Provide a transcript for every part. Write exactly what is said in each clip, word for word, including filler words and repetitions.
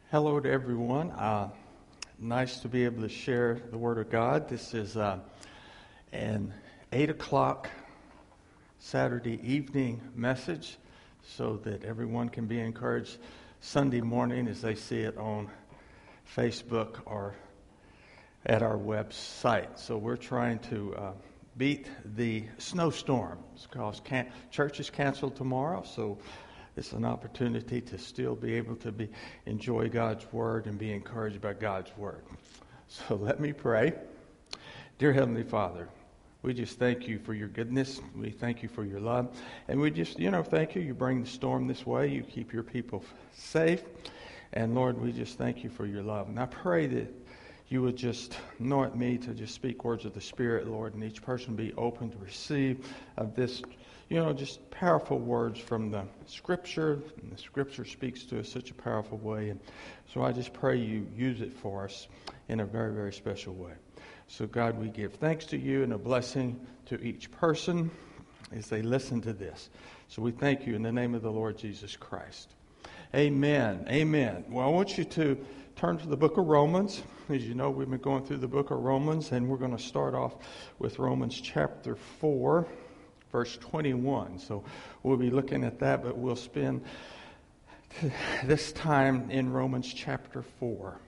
Hello to everyone. Uh, nice to be able to share the Word of God. This is uh, an eight o'clock Saturday evening message so that everyone can be encouraged Sunday morning as they see it on Facebook or at our website. So we're trying to uh, beat the snowstorm because can- church is canceled tomorrow, so it's an opportunity to still be able to be enjoy God's Word and be encouraged by God's Word. So let me pray. Dear Heavenly Father, we just thank you for your goodness. We thank you for your love. And we just, you know, thank you. You bring the storm this way. You keep your people safe. And Lord, we just thank you for your love. And I pray that you would just anoint me to just speak words of the Spirit, Lord, and each person be open to receive of this, you know, just powerful words from the Scripture. And the Scripture speaks to us such a powerful way. And so I just pray you use it for us in a very, very special way. So God, we give thanks to you and a blessing to each person as they listen to this. So we thank you in the name of the Lord Jesus Christ. Amen. Amen. Well, I want you to turn to the book of Romans. As you know, we've been going through the book of Romans, and we're going to start off with Romans chapter four, verse twenty-one. So we'll be looking at that, but we'll spend this time in Romans chapter four.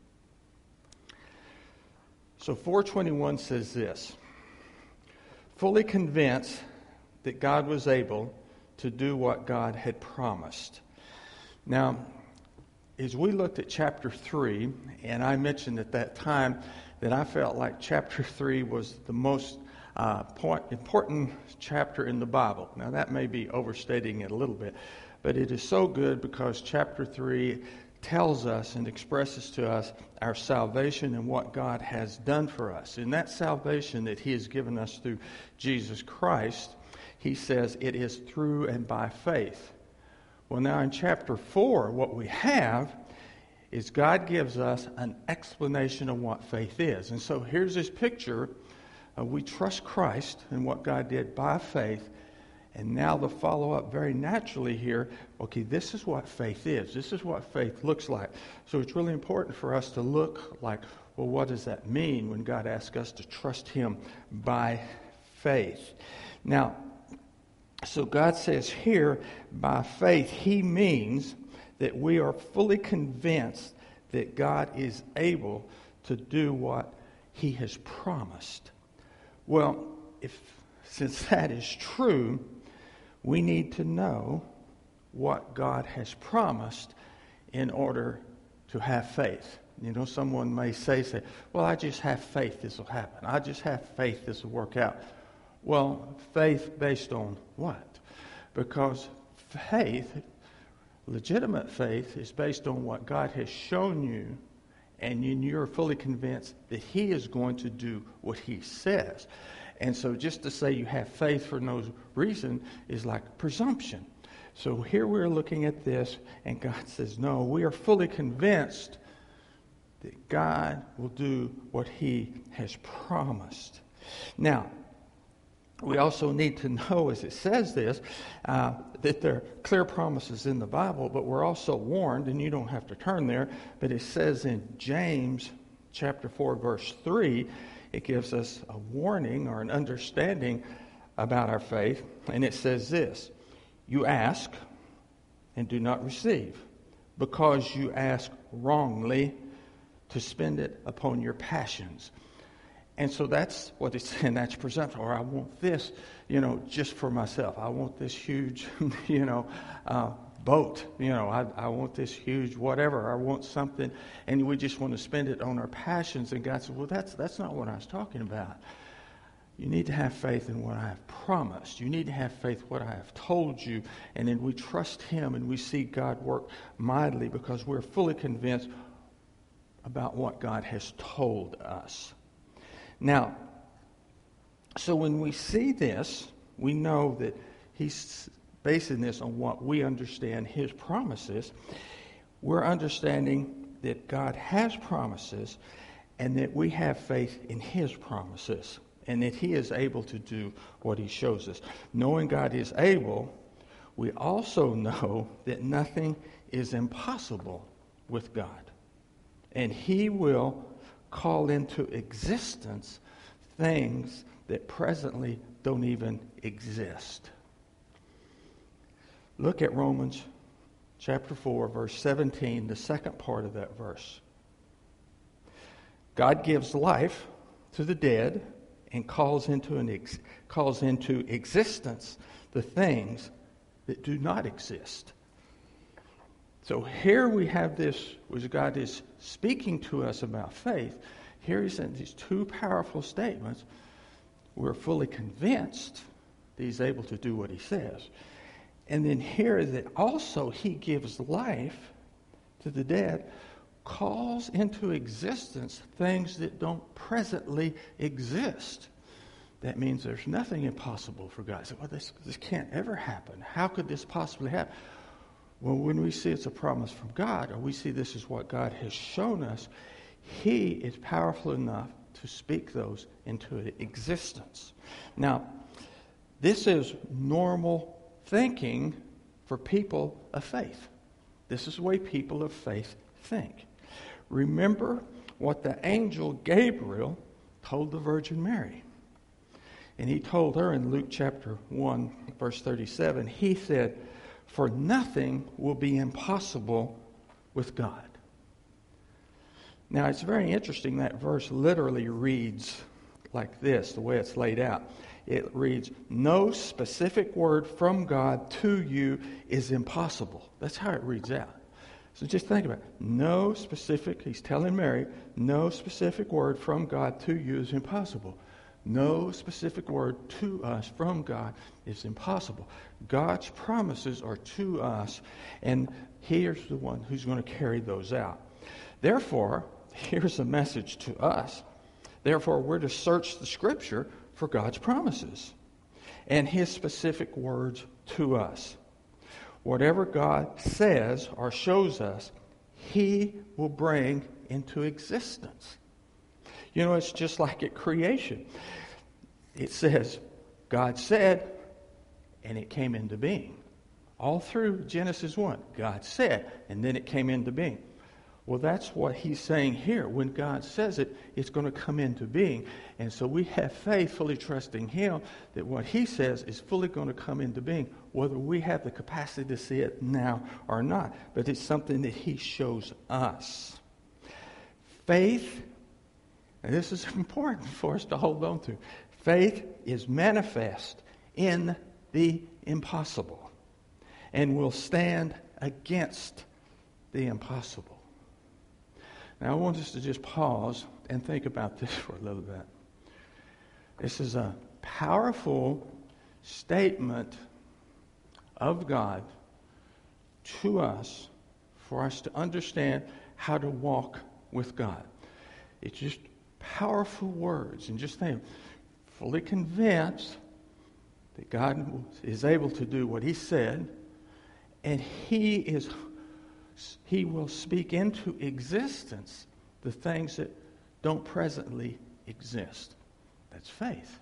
So four twenty-one says this: fully convinced that God was able to do what God had promised. Now, as we looked at chapter three, and I mentioned at that time that I felt like chapter three was the most uh, point, important chapter in the Bible. Now, that may be overstating it a little bit, but it is so good because chapter three tells us and expresses to us our salvation and what God has done for us. In that salvation that He has given us through Jesus Christ, He says it is through and by faith. Well, now in chapter four, what we have is God gives us an explanation of what faith is. And so here's this picture. Uh, we trust Christ and what God did by faith. And now the follow-up very naturally here, okay, this is what faith is. This is what faith looks like. So it's really important for us to look like, well, what does that mean when God asks us to trust Him by faith? Now, so God says here, by faith, He means that we are fully convinced that God is able to do what He has promised. Well, if since that is true, we need to know what God has promised in order to have faith. You know, someone may say, say, well, I just have faith this will happen. I just have faith this will work out. Well, faith based on what? Because faith, legitimate faith, is based on what God has shown you, and you're fully convinced that He is going to do what He says. And so just to say you have faith for no reason is like presumption. So here we're looking at this, and God says, no, we are fully convinced that God will do what He has promised. Now, we also need to know, as it says this, uh, that there are clear promises in the Bible, but we're also warned, and you don't have to turn there, but it says in James chapter four, verse three, it gives us a warning or an understanding about our faith, and it says this: you ask and do not receive, because you ask wrongly to spend it upon your passions. And so that's what it's saying. That's presumption. Or I want this, you know, just for myself. I want this huge, you know, uh, boat. You know, I, I want this huge whatever. I want something. And we just want to spend it on our passions. And God said, well, that's that's not what I was talking about. You need to have faith in what I have promised. You need to have faith in what I have told you. And then we trust Him and we see God work mightily because we're fully convinced about what God has told us. Now, so when we see this, we know that He's basing this on what we understand His promises. We're understanding that God has promises and that we have faith in His promises and that He is able to do what He shows us. Knowing God is able, we also know that nothing is impossible with God. And he will call into existence things that presently don't even exist. Look at Romans chapter four, verse seventeen, the second part of that verse. God gives life to the dead and calls into an ex- calls into existence the things that do not exist. So here we have this, which God is speaking to us about faith. Here he sends these two powerful statements. We're fully convinced that he's able to do what he says. And then here that also he gives life to the dead, calls into existence things that don't presently exist. That means there's nothing impossible for God. So, well, this, this can't ever happen. How could this possibly happen? Well, when we see it's a promise from God, or we see this is what God has shown us, he is powerful enough to speak those into existence. Now, this is normal thinking for people of faith. This is the way people of faith think. Remember what the angel Gabriel told the Virgin Mary. And he told her in Luke chapter one, verse thirty-seven, he said, "For nothing will be impossible with God." Now, it's very interesting that verse literally reads like this, the way it's laid out. It reads, "No specific word from God to you is impossible." That's how it reads out. So just think about it. No specific, he's telling Mary, no specific word from God to you is impossible. No specific word to us from God is impossible. God's promises are to us, and here's the one who's going to carry those out. Therefore, here's a message to us. Therefore, we're to search the Scripture for God's promises and his specific words to us. Whatever God says or shows us, he will bring into existence. You know, it's just like at creation. It says, God said, and it came into being. All through Genesis one, God said, and then it came into being. Well, that's what he's saying here. When God says it, it's going to come into being. And so we have faith, fully trusting him, that what he says is fully going to come into being, whether we have the capacity to see it now or not. But it's something that he shows us. Faith, and this is important for us to hold on to, faith is manifest in the impossible and will stand against the impossible. Now, I want us to just pause and think about this for a little bit. This is a powerful statement of God to us for us to understand how to walk with God. It's just powerful words. And just think, fully convinced that God is able to do what he said, and he is He will speak into existence the things that don't presently exist. That's faith.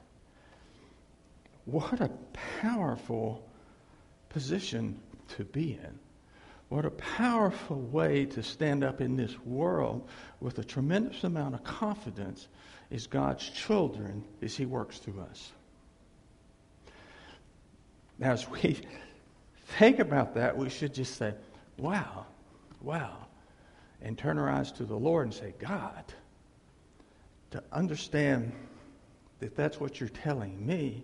What a powerful position to be in. What a powerful way to stand up in this world with a tremendous amount of confidence as God's children as he works through us. Now, as we think about that, we should just say, wow. Wow. And turn our eyes to the Lord and say, God, to understand that that's what you're telling me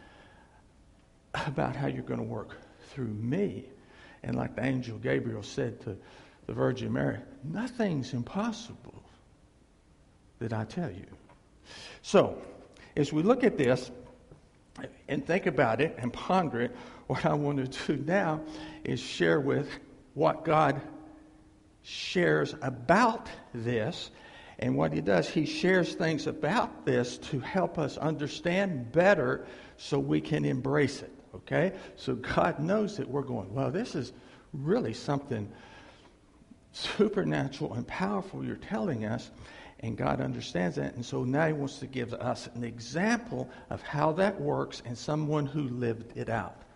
about how you're going to work through me. And like the angel Gabriel said to the Virgin Mary, nothing's impossible that I tell you. So, as we look at this and think about it and ponder it, what I want to do now is share with what God shares about this. And what he does, he shares things about this to help us understand better so we can embrace it. Okay? So God knows that we're going, well, this is really something supernatural and powerful you're telling us. And God understands that. And so now he wants to give us an example of how that works and someone who lived it out.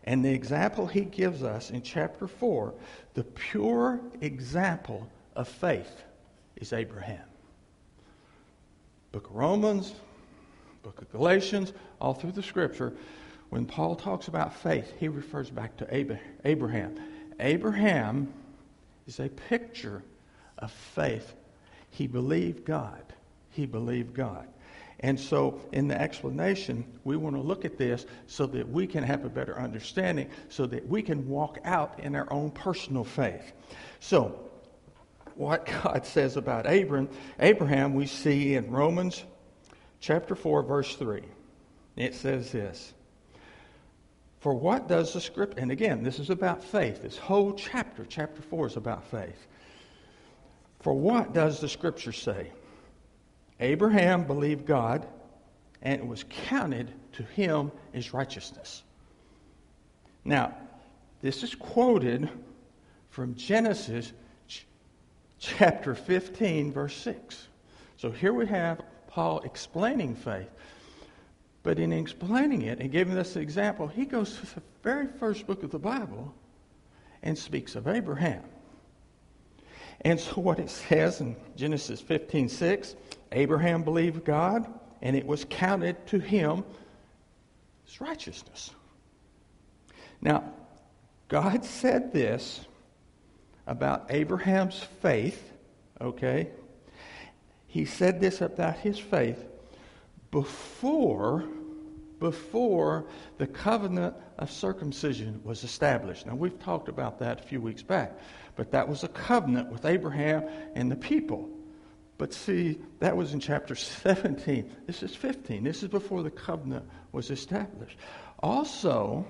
And the example he gives us in chapter four, the pure example of faith, is Abraham. Book of Romans, book of Galatians, all through the scripture, when Paul talks about faith, he refers back to Abraham. Abraham is a picture of faith. He believed God. He believed God. And so in the explanation, we want to look at this so that we can have a better understanding, so that we can walk out in our own personal faith. So what God says about Abraham, Abraham we see in Romans chapter four, verse three. It says this. For what does the script, and again, this is about faith. This whole chapter, chapter four, is about faith. For what does the scripture say? Abraham believed God, and it was counted to him as righteousness. Now, this is quoted from Genesis ch- chapter fifteen, verse six. So here we have Paul explaining faith. But in explaining it and giving us the example, he goes to the very first book of the Bible and speaks of Abraham. And so what it says in Genesis fifteen six, Abraham believed God, and it was counted to him as righteousness. Now, God said this about Abraham's faith, okay? He said this about his faith before, before the covenant of circumcision was established. Now, we've talked about that a few weeks back. But that was a covenant with Abraham and the people. But see, that was in chapter seventeen. This is fifteen. This is before the covenant was established. Also,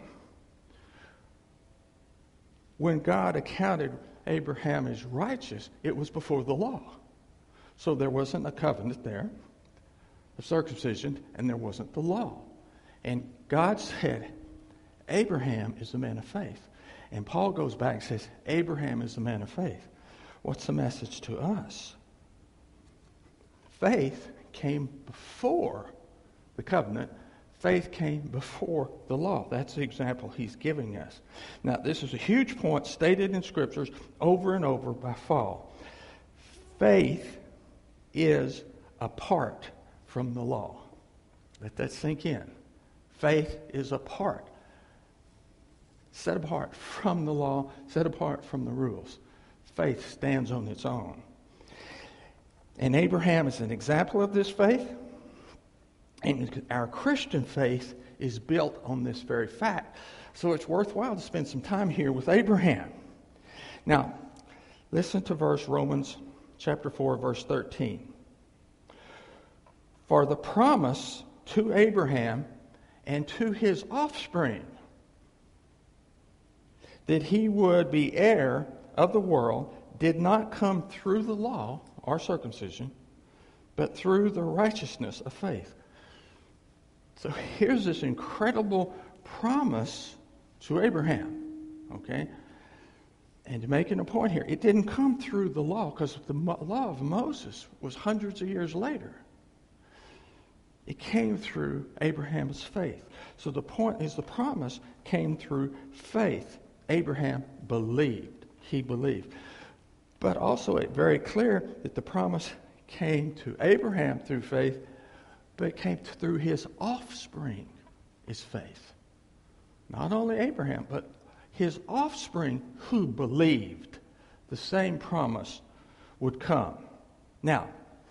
when God accounted Abraham as righteous, it was before the law. So there wasn't a covenant there of circumcision, and there wasn't the law. And God said, Abraham is a man of faith. And Paul goes back and says, Abraham is the man of faith. What's the message to us? Faith came before the covenant. Faith came before the law. That's the example he's giving us. Now, this is a huge point stated in Scriptures over and over by Paul. Faith is apart from the law. Let that sink in. Faith is apart. Set apart from the law, set apart from the rules. Faith stands on its own. And Abraham is an example of this faith. And our Christian faith is built on this very fact. So it's worthwhile to spend some time here with Abraham. Now, listen to verse Romans chapter four, verse thirteen. For the promise to Abraham and to his offspring, that he would be heir of the world, did not come through the law or circumcision, but through the righteousness of faith. So here's this incredible promise to Abraham, okay? And to make a point here, it didn't come through the law, because the law of Moses was hundreds of years later. It came through Abraham's faith. So the point is, the promise came through faith. Abraham believed. He believed. But also it's very clear that the promise came to Abraham through faith, but it came through his offspring, is faith. Not only Abraham, but his offspring who believed the same promise would come. Now,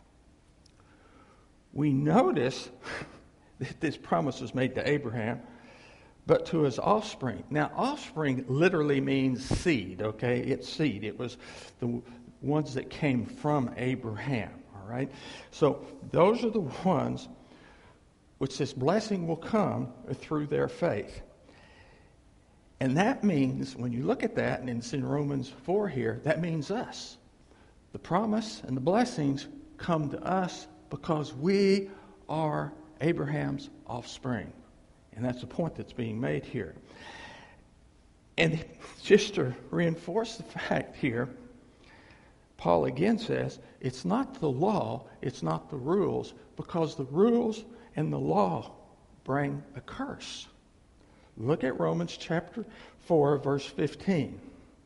we notice that this promise was made to Abraham, but to his offspring. Now, offspring literally means seed, okay? It's seed. It was the ones that came from Abraham, all right? So those are the ones which this blessing will come through their faith. And that means, when you look at that, and it's in Romans four here, that means us. The promise and the blessings come to us because we are Abraham's offspring. And that's the point that's being made here. And just to reinforce the fact here, Paul again says, it's not the law, it's not the rules, because the rules and the law bring a curse. Look at Romans chapter four, verse fifteen.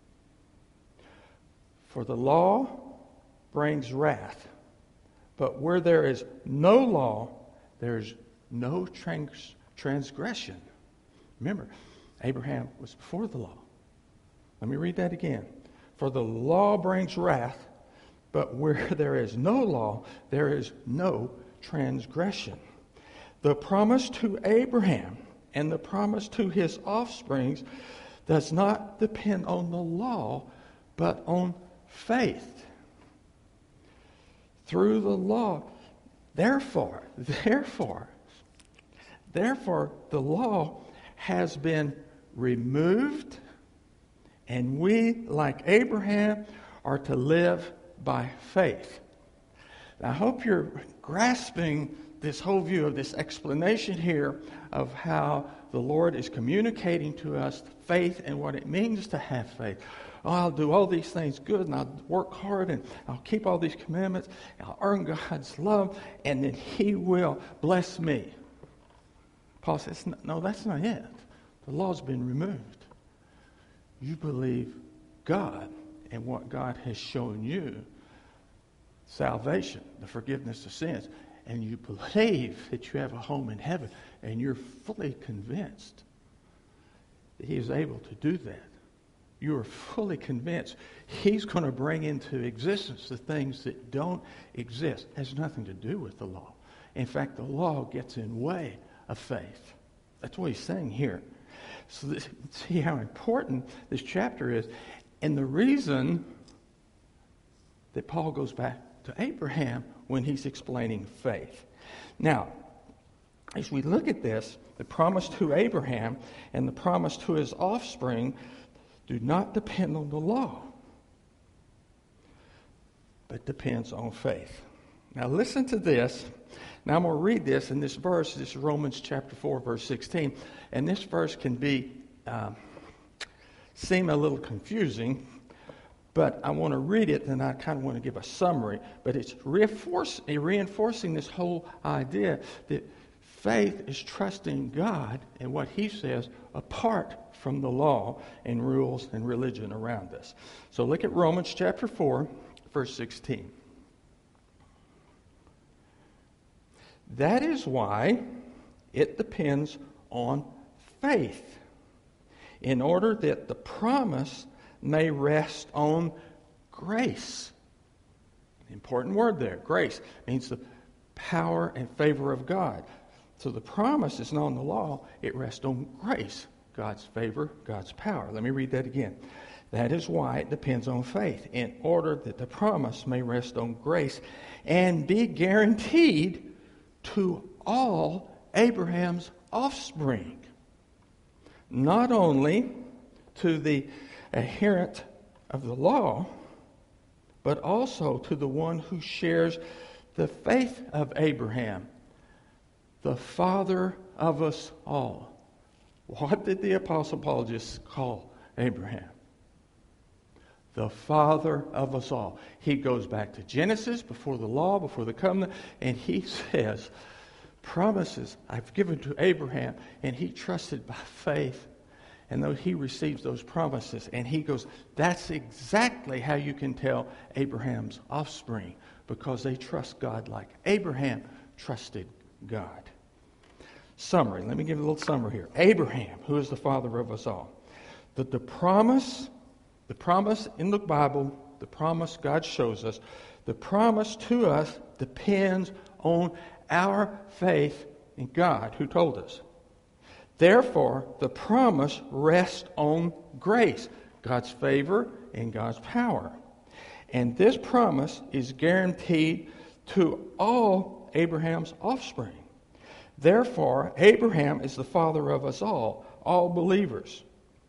For the law brings wrath, but where there is no law, there is no trans- transgression. Remember, Abraham was before the law. Let me read that again. For the law brings wrath, but where there is no law, there is no transgression. The promise to Abraham and the promise to his offspring does not depend on the law, but on faith. Through the law, therefore, therefore, therefore, the law has been removed, and we, like Abraham, are to live by faith. Now, I hope you're grasping this whole view of this explanation here of how the Lord is communicating to us faith and what it means to have faith. Oh, I'll do all these things good, and I'll work hard, and I'll keep all these commandments, and I'll earn God's love, and then He will bless me. Paul says, no, that's not it. The law's been removed. You believe God and what God has shown you, salvation, the forgiveness of sins, and you believe that you have a home in heaven, and you're fully convinced that He is able to do that. You are fully convinced He's going to bring into existence the things that don't exist. It has nothing to do with the law. In fact, the law gets in the way of faith. That's what he's saying here. So this, see how important this chapter is. And the reason that Paul goes back to Abraham when he's explaining faith. Now, as we look at this, the promise to Abraham and the promise to his offspring do not depend on the law, but depends on faith. Now listen to this. Now I'm going to read this in this verse. This is Romans chapter four, verse sixteen. And this verse can be um, seem a little confusing, but I want to read it, and I kind of want to give a summary. But it's reinforce, reinforcing this whole idea that faith is trusting God and what He says apart from the law and rules and religion around us. So look at Romans chapter four, verse sixteen. That is why it depends on faith, in order that the promise may rest on grace. Important word there. Grace means the power and favor of God. So the promise is not on the law, it rests on grace, God's favor, God's power. Let me read that again. That is why it depends on faith, in order that the promise may rest on grace and be guaranteed to all Abraham's offspring, not only to the adherent of the law, but also to the one who shares the faith of Abraham, the father of us all. What did the Apostle Paul just call Abraham? The father of us all. He goes back to Genesis, before the law, before the covenant, and he says, promises I've given to Abraham, and he trusted by faith. And though he receives those promises, and he goes, that's exactly how you can tell Abraham's offspring, because they trust God like Abraham trusted God. Summary. Let me give you a little summary here. Abraham, who is the father of us all. That the promise, the promise in the Bible, the promise God shows us, the promise to us depends on our faith in God who told us. Therefore, the promise rests on grace, God's favor and God's power. And this promise is guaranteed to all Abraham's offspring. Therefore, Abraham is the father of us all, all believers.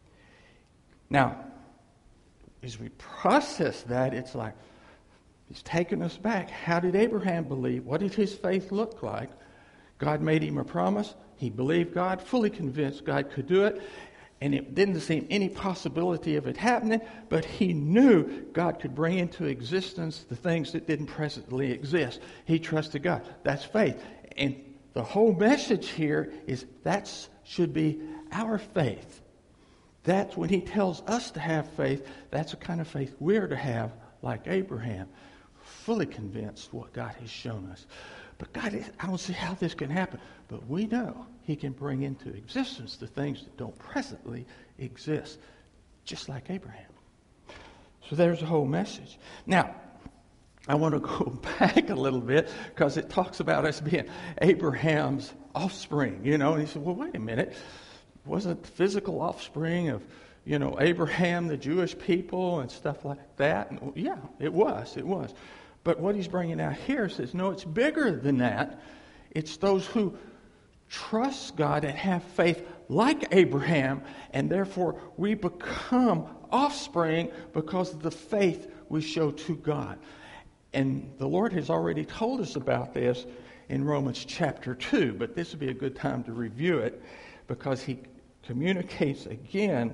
Now, as we process that, it's like, He's taken us back. How did Abraham believe? What did his faith look like? God made him a promise. He believed God, fully convinced God could do it. And it didn't seem any possibility of it happening, but he knew God could bring into existence the things that didn't presently exist. He trusted God. That's faith. And the whole message here is that should be our faith. That's when he tells us to have faith. That's the kind of faith we're to have, like Abraham, fully convinced what God has shown us. But God, I don't see how this can happen. But we know he can bring into existence the things that don't presently exist, just like Abraham. So there's the whole message. Now, I want to go back a little bit because it talks about us being Abraham's offspring, you know. And he said, well, wait a minute. Wasn't the physical offspring of, you know, Abraham, the Jewish people and stuff like that? And, yeah, it was. It was. But what he's bringing out here says, no, it's bigger than that. It's those who trust God and have faith like Abraham, and therefore we become offspring because of the faith we show to God. And the Lord has already told us about this in Romans chapter two, but this would be a good time to review it because he communicates again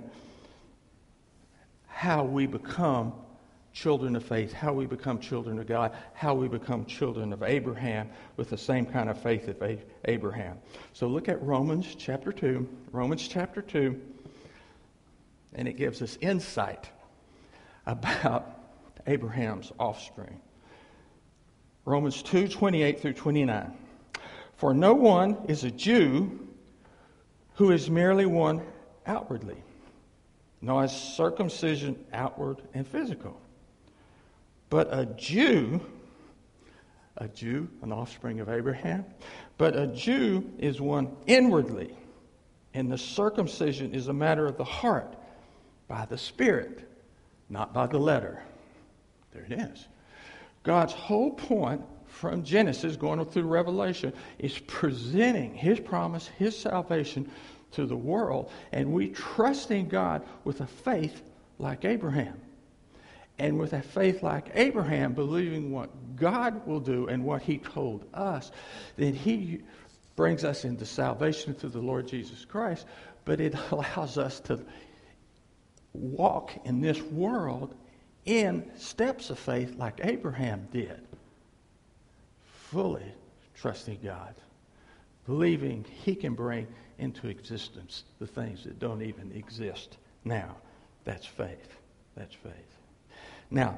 how we become children of faith, how we become children of God, how we become children of Abraham with the same kind of faith of Abraham. So look at Romans chapter two, Romans chapter two, and it gives us insight about Abraham's offspring. Romans two, twenty-eight through twenty-nine. For no one is a Jew who is merely one outwardly, nor is circumcision outward and physical. But a Jew, a Jew, an offspring of Abraham, but a Jew is one inwardly, and the circumcision is a matter of the heart, by the Spirit, not by the letter. There it is. God's whole point from Genesis going through Revelation is presenting his promise, his salvation to the world, and we trust in God with a faith like Abraham. And with a faith like Abraham, believing what God will do and what he told us, then he brings us into salvation through the Lord Jesus Christ, but it allows us to walk in this world in steps of faith like Abraham did, fully trusting God, believing he can bring into existence the things that don't even exist now. That's faith. That's faith. Now,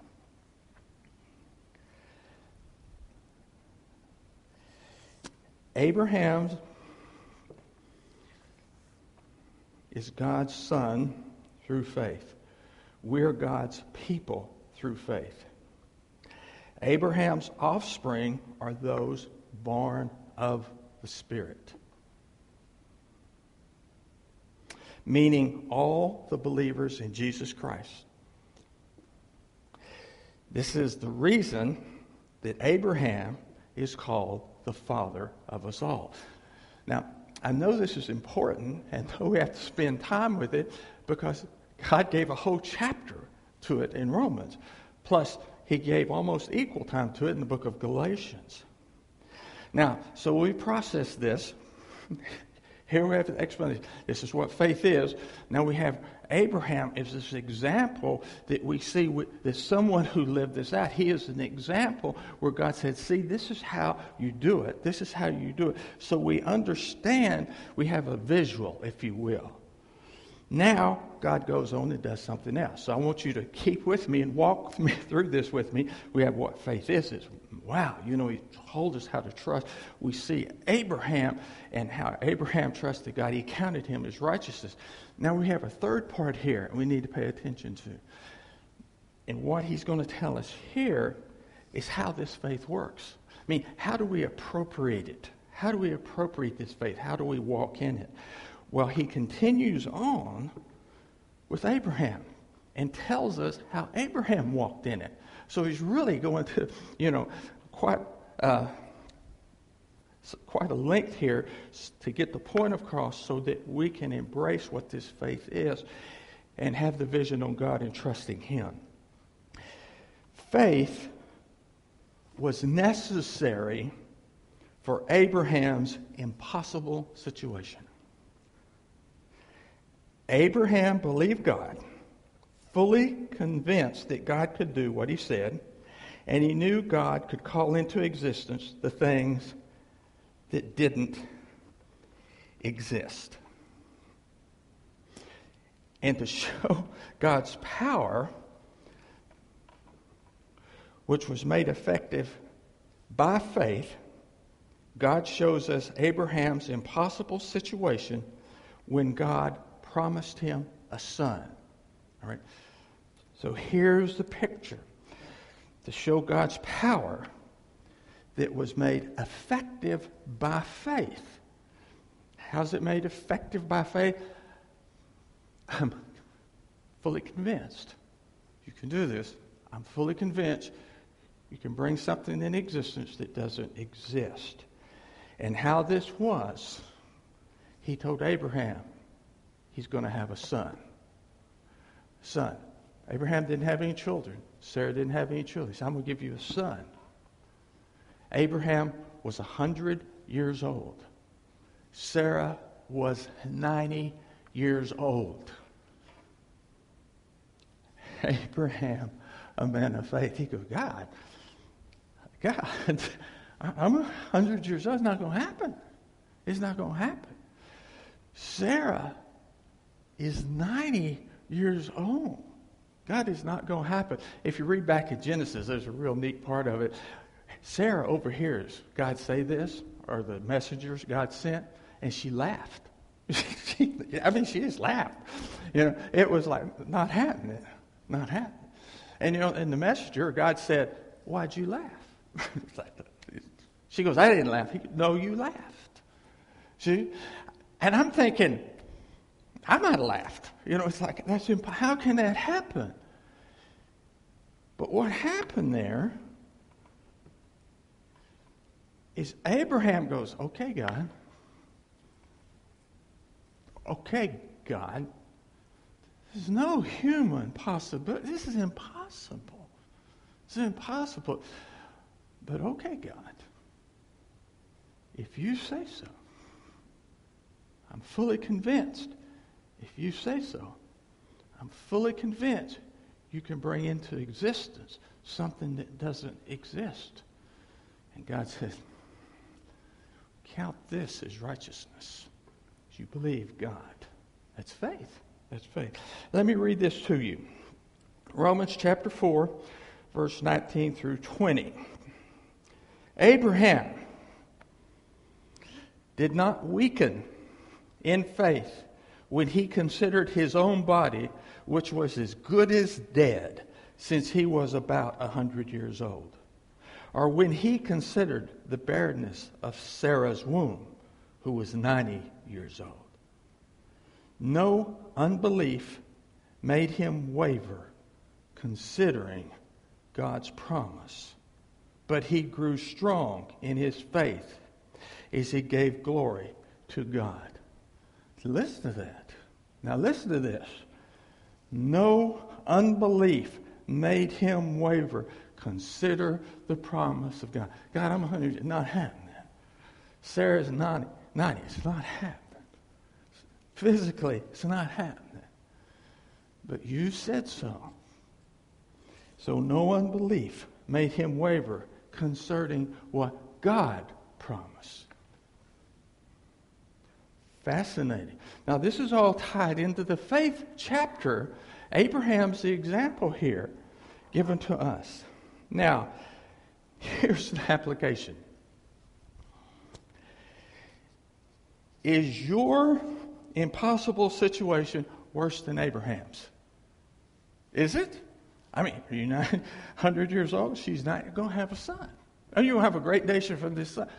Abraham is God's son through faith. We're God's people through faith. Abraham's offspring are those born of the Spirit, meaning all the believers in Jesus Christ. This is the reason that Abraham is called the father of us all. Now, I know this is important, and know we have to spend time with it because God gave a whole chapter to it in Romans. Plus, he gave almost equal time to it in the book of Galatians. Now, so we process this. Here we have the explanation. This is what faith is. Now we have Abraham as this example that we see with this someone who lived this out. He is an example where God said, see, this is how you do it. This is how you do it. So we understand, we have a visual, if you will. Now, God goes on and does something else. So I want you to keep with me and walk me through this with me. We have what faith is. It's, wow, you know, he told us how to trust. We see Abraham and how Abraham trusted God. He counted him as righteousness. Now we have a third part here we need to pay attention to. And what he's going to tell us here is how this faith works. I mean, how do we appropriate it? How do we appropriate this faith? How do we walk in it? Well, he continues on with Abraham and tells us how Abraham walked in it. So he's really going to, you know, quite uh, quite a length here to get the point across so that we can embrace what this faith is and have the vision on God and trusting him. Faith was necessary for Abraham's impossible situation. Abraham believed God, fully convinced that God could do what he said, and he knew God could call into existence the things that didn't exist. And to show God's power, which was made effective by faith, God shows us Abraham's impossible situation when God promised him a son. All right. So here's the picture to show God's power that was made effective by faith. How's it made effective by faith? I'm fully convinced you can do this. I'm fully convinced you can bring something in existence that doesn't exist. And how this was, he told Abraham he's going to have a son. Son. Abraham didn't have any children. Sarah didn't have any children. He said, I'm going to give you a son. Abraham was one hundred years old. Sarah was ninety years old. Abraham, a man of faith, he goes, God, God, I'm one hundred years old. It's not going to happen. It's not going to happen. Sarah is ninety years old. God, is not going to happen. If you read back in Genesis, there's a real neat part of it. Sarah overhears God say this, or the messengers God sent, and she laughed. she, I mean, she just laughed. You know, it was like, not happening. Not happening. And, you know, and the messenger, God said, why'd you laugh? She goes, I didn't laugh. He goes, no, you laughed. See? And I'm thinking, I might have laughed. You know, it's like, that's imp- how can that happen? But what happened there is Abraham goes, okay, God. Okay, God. There's no human possibility. This is impossible. This is impossible. But okay, God. If you say so, I'm fully convinced. If you say so, I'm fully convinced you can bring into existence something that doesn't exist. And God says, count this as righteousness. You believe God. That's faith. That's faith. Let me read this to you. Romans chapter four, verse nineteen through twenty. Abraham did not weaken in faith when he considered his own body, which was as good as dead, since he was about a hundred years old, or when he considered the barrenness of Sarah's womb, who was ninety years old. No unbelief made him waver, considering God's promise, but he grew strong in his faith as he gave glory to God. Listen to that. Now listen to this. No unbelief made him waver. Consider the promise of God. God, I'm one hundred. Not happening. Sarah's ninety. ninety. It's not happening. Physically, it's not happening. But you said so. So no unbelief made him waver concerning what God promised. Fascinating. Now, this is all tied into the faith chapter. Abraham's the example here given to us. Now, here's the application. Is your impossible situation worse than Abraham's? Is it? I mean, are you not one hundred years old? She's not going to have a son. And you'll have a great nation from this son.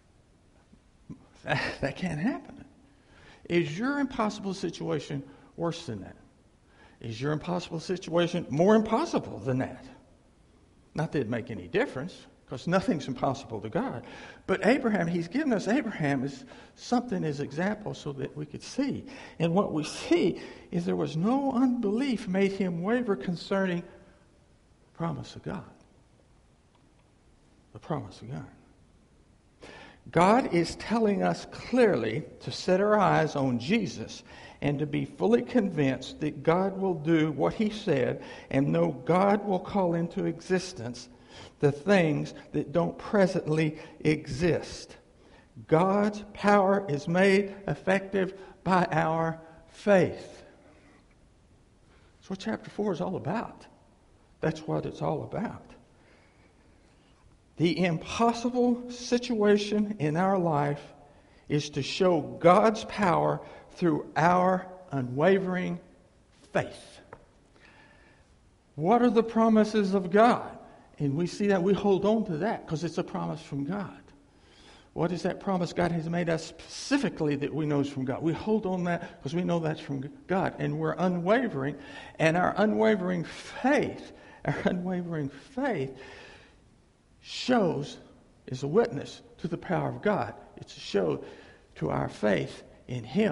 That, that can't happen. Is your impossible situation worse than that? Is your impossible situation more impossible than that? Not that it'd make any difference, because nothing's impossible to God. But Abraham, he's given us Abraham as something as example so that we could see. And what we see is there was no unbelief made him waver concerning the promise of God. The promise of God. God is telling us clearly to set our eyes on Jesus and to be fully convinced that God will do what he said, and know God will call into existence the things that don't presently exist. God's power is made effective by our faith. That's what chapter four is all about. That's what it's all about. The impossible situation in our life is to show God's power through our unwavering faith. What are the promises of God? And we see that we hold on to that because it's a promise from God. What is that promise God has made us specifically that we know is from God? We hold on that because we know that's from God. And we're unwavering. And our unwavering faith, our unwavering faith shows, is a witness to the power of God. It's a show to our faith in Him.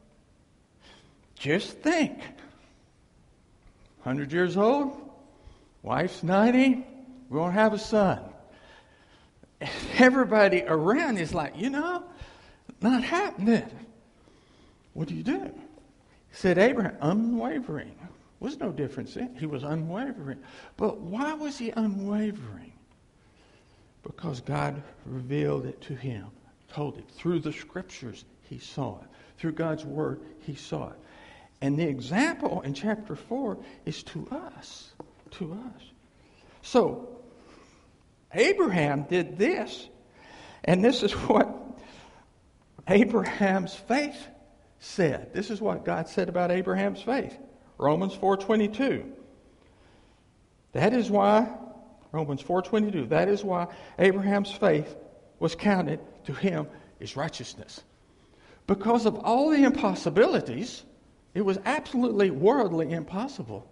Just think. one hundred years old, wife's ninety, we're going to have a son. Everybody around is like, you know, not happening. What do you do? He said, Abraham, unwavering. Was no difference in. He was unwavering. But why was he unwavering? Because God revealed it to him, told it. Through the scriptures, he saw it. Through God's word, he saw it. And the example in chapter four is to us. To us. So, Abraham did this, and this is what Abraham's faith said. This is what God said about Abraham's faith. Romans four twenty-two. That is why, Romans four twenty-two, that is why Abraham's faith was counted to him as righteousness. Because of all the impossibilities, it was absolutely worldly impossible.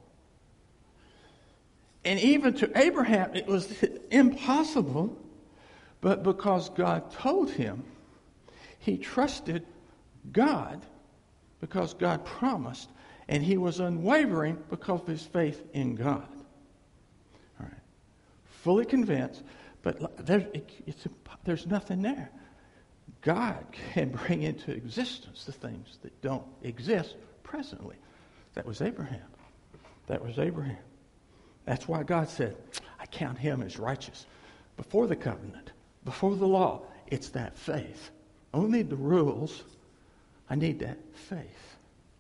And even to Abraham, it was impossible, but because God told him, he trusted God because God promised, and he was unwavering because of his faith in God. All right. Fully convinced, but there, it, it's, there's nothing there. God can bring into existence the things that don't exist presently. That was Abraham. That was Abraham. That's why God said, I count him as righteous. Before the covenant, before the law, it's that faith. I don't need the rules. I need that faith.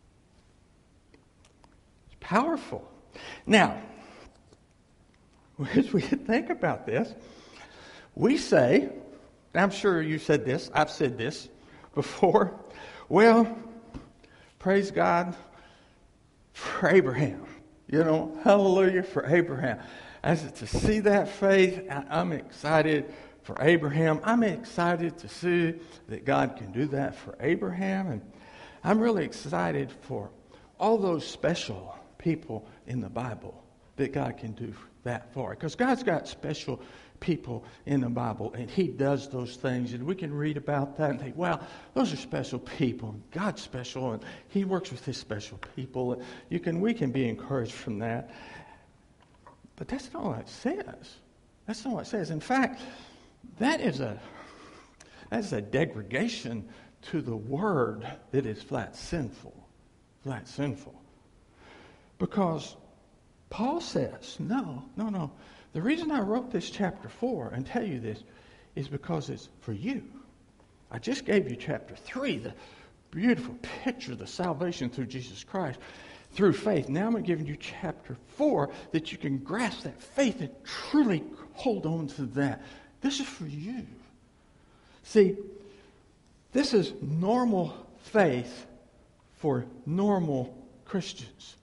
It's powerful. Now, as we think about this, we say, and I'm sure you said this, I've said this before, well, praise God for Abraham. You know, hallelujah for Abraham. As to see that faith, I'm excited for Abraham. I'm excited to see that God can do that for Abraham. And I'm really excited for all those special people in the Bible that God can do that for. Because God's got special people in the Bible, and he does those things, and we can read about that and think, well, those are special people. God's special, and he works with his special people. You can, we can be encouraged from that. But that's not what it says. That's not what it says. In fact, that is a that is a degradation to the word that is flat sinful. Flat sinful. Because Paul says, no, no, no. The reason I wrote this chapter four and tell you this is because it's for you. I just gave you chapter three, the beautiful picture of the salvation through Jesus Christ, through faith. Now I'm giving you chapter four that you can grasp that faith and truly hold on to that. This is for you. See, this is normal faith for normal Christians.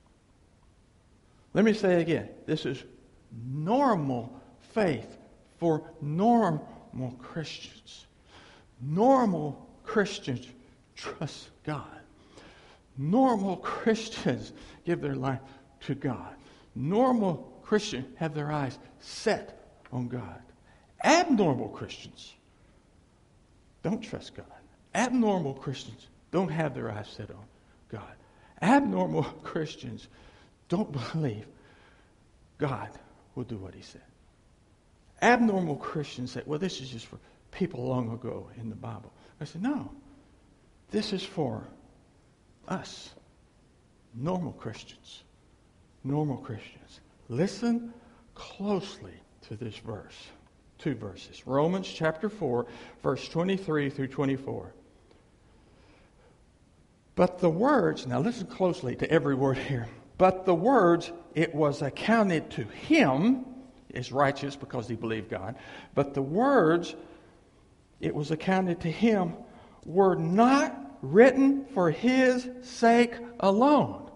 Let me say it again. This is normal faith for normal Christians. Normal Christians trust God. Normal Christians give their life to God. Normal Christians have their eyes set on God. Abnormal Christians don't trust God. Abnormal Christians don't have their eyes set on God. Abnormal Christians don't believe God will do what he said. Abnormal Christians say, well, this is just for people long ago in the Bible. I said, no. This is for us, normal Christians. Normal Christians. Listen closely to this verse. Two verses. Romans chapter four, verse twenty-three through twenty-four. But the words, now listen closely to every word here. But the words, it was accounted to him, is righteous because he believed God. But the words, it was accounted to him, were not written for his sake alone.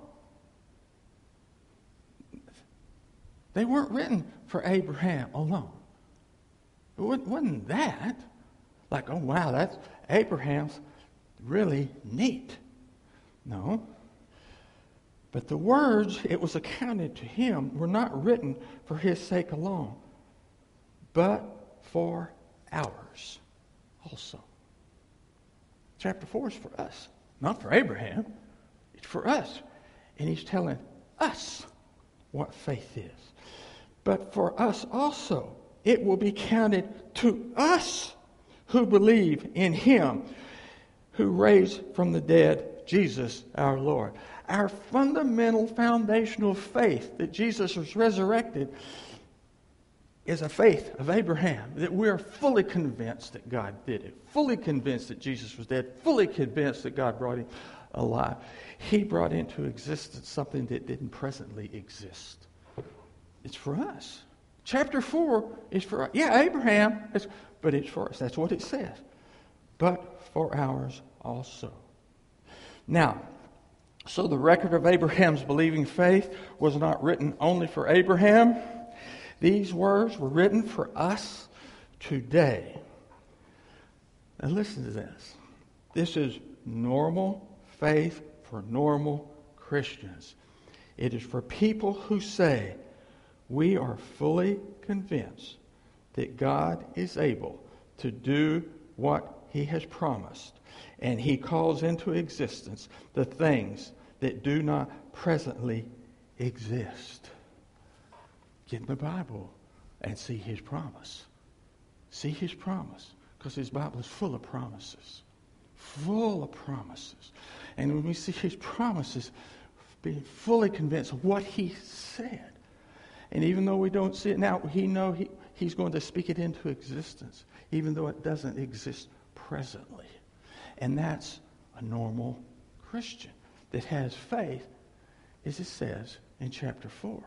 They weren't written for Abraham alone. It wasn't that. Like, oh wow, that's Abraham's really neat. No. But the words, it was accounted to him, were not written for his sake alone, but for ours also. Chapter four is for us, not for Abraham. It's for us. And he's telling us what faith is. But for us also, it will be counted to us who believe in him who raised from the dead Jesus our Lord. Our fundamental foundational faith that Jesus was resurrected is a faith of Abraham, that we're fully convinced that God did it, fully convinced that Jesus was dead, fully convinced that God brought him alive. He brought into existence something that didn't presently exist. It's for us. Chapter four is for us. Yeah, Abraham, is, but it's for us. That's what it says. But for ours also. Now, so the record of Abraham's believing faith was not written only for Abraham. These words were written for us today. Now listen to this. This is normal faith for normal Christians. It is for people who say, we are fully convinced that God is able to do what he has promised, and he calls into existence the things that do not presently exist. Get in the Bible and see his promise. See his promise, because his Bible is full of promises. Full of promises. And when we see his promises, being fully convinced of what he said. And even though we don't see it now, he know he, he's going to speak it into existence, even though it doesn't exist presently. And that's a normal Christian that has faith, as it says in chapter four.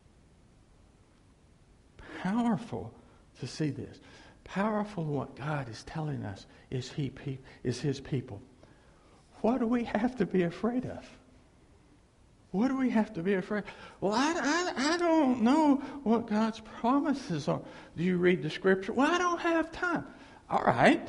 Powerful to see this. Powerful what God is telling us is he is his people. What do we have to be afraid of? What do we have to be afraid? Well, I, I, I don't know what God's promises are. Do you read the scripture? Well, I don't have time. All right.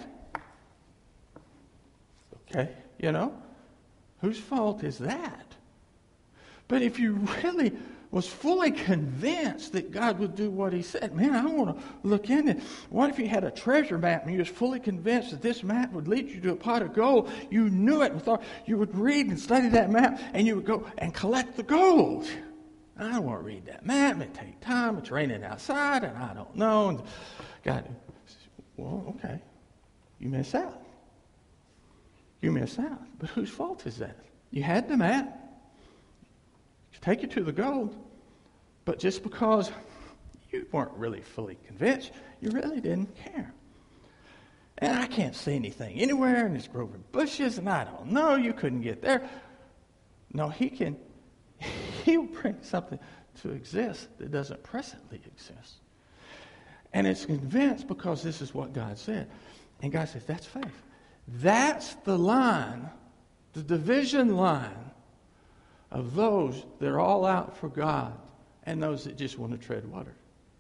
Okay, you know, whose fault is that? But if you really was fully convinced that God would do what he said, man, I want to look in it. What if you had a treasure map and you was fully convinced that this map would lead you to a pot of gold? You knew it and thought you would read and study that map and you would go and collect the gold. I don't want to read that map. It takes time. It's raining outside and I don't know. And God, well, okay. You miss out. You miss out. But whose fault is that? You had the map. Take you to the gold, but just because you weren't really fully convinced, you really didn't care. And I can't see anything anywhere, and it's growing bushes, and I don't know, you couldn't get there. No, he can, he'll bring something to exist that doesn't presently exist. And it's convinced because this is what God said. And God says, that's faith. That's the line, the division line of those that are all out for God and those that just want to tread water.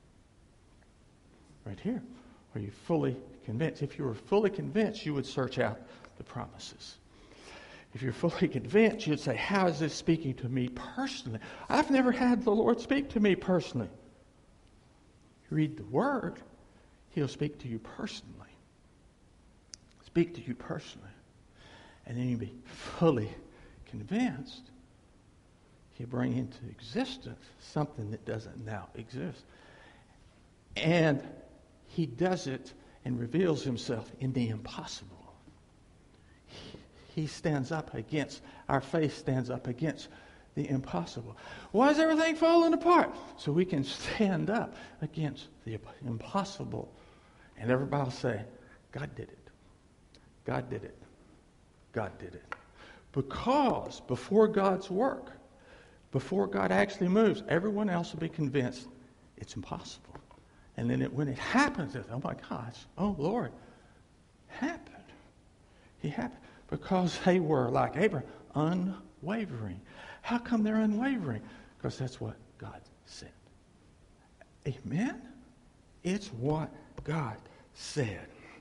Right here. Are you fully convinced? If you were fully convinced, you would search out the promises. If you're fully convinced, you'd say, how is this speaking to me personally? I've never had the Lord speak to me personally. You read the Word, he'll speak to you personally. Speak to you personally. And then you'll be fully convinced. He'll bring into existence something that doesn't now exist. And he does it and reveals himself in the impossible. He stands up against, our faith stands up against the impossible. Why is everything falling apart? So we can stand up against the impossible. And everybody will say, God did it. God did it. God did it. Because before God's work, before God actually moves, everyone else will be convinced it's impossible. And then it, when it happens, it's, oh my gosh, oh Lord, happened. He happened because they were, like Abraham, unwavering. How come they're unwavering? Because that's what God said. Amen? It's what God said.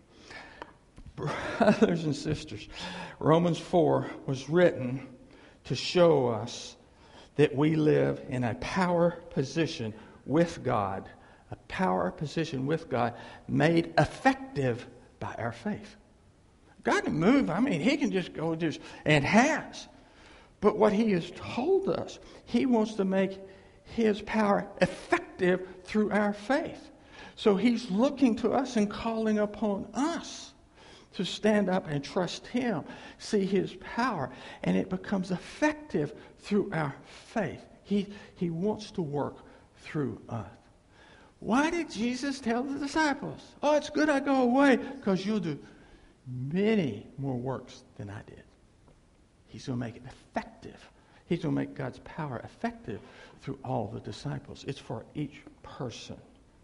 Brothers and sisters, Romans four was written to show us that we live in a power position with God, a power position with God made effective by our faith. God can move. I mean, He can just go just, and has. But what He has told us, He wants to make His power effective through our faith. So He's looking to us and calling upon us to stand up and trust Him, see His power, and it becomes effective through our faith. He, he wants to work through us. Why did Jesus tell the disciples, oh, it's good I go away, because you'll do many more works than I did. He's going to make it effective. He's going to make God's power effective through all the disciples. It's for each person.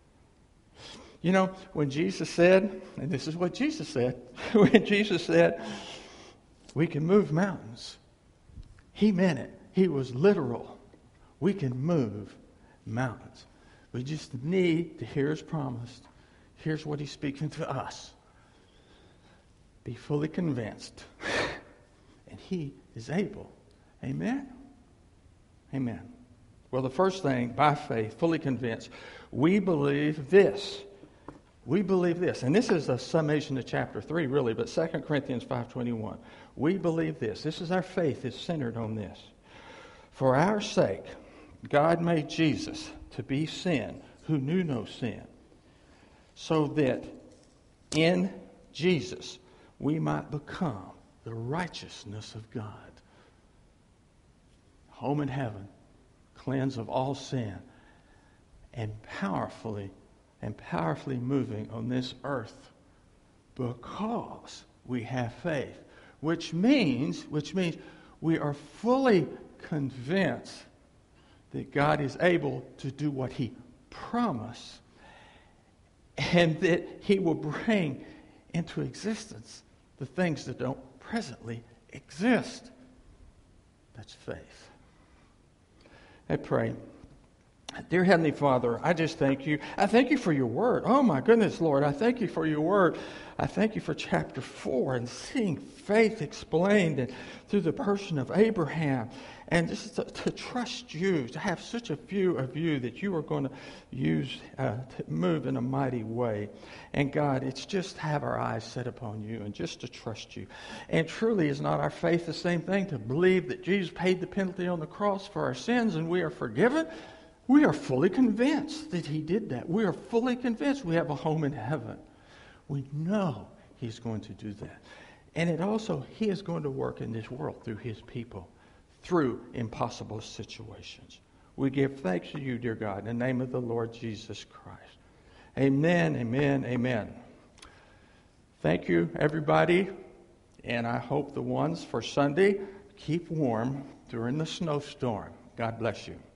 You know, when Jesus said, and this is what Jesus said, when Jesus said, we can move mountains, He meant it. He was literal. We can move mountains. We just need to hear His promise. Here's what He's speaking to us. Be fully convinced. And He is able. Amen? Amen. Well, the first thing, by faith, fully convinced, we believe this. We believe this. And this is a summation of chapter three, really, but Second Corinthians five twenty-one. We believe this. This is our faith. It's centered on this. For our sake, God made Jesus to be sin who knew no sin, so that in Jesus we might become the righteousness of God. Home in heaven, cleansed of all sin, and powerfully and powerfully moving on this earth because we have faith, which means, which means we are fully convinced that God is able to do what He promised and that He will bring into existence the things that don't presently exist. That's faith. I pray. Dear Heavenly Father, I just thank You. I thank You for Your Word. Oh my goodness, Lord, I thank You for Your Word. I thank You for chapter four and seeing faith explained and through the person of Abraham. And just to, to trust You, to have such a view of You that You are going to use uh, to move in a mighty way. And God, it's just have our eyes set upon You and just to trust You. And truly, is not our faith the same thing to believe that Jesus paid the penalty on the cross for our sins and we are forgiven? We are fully convinced that He did that. We are fully convinced we have a home in heaven. We know He's going to do that. And it also, He is going to work in this world through His people, through impossible situations. We give thanks to You, dear God, in the name of the Lord Jesus Christ. Amen, amen, amen. Thank you, everybody. And I hope the ones for Sunday keep warm during the snowstorm. God bless you.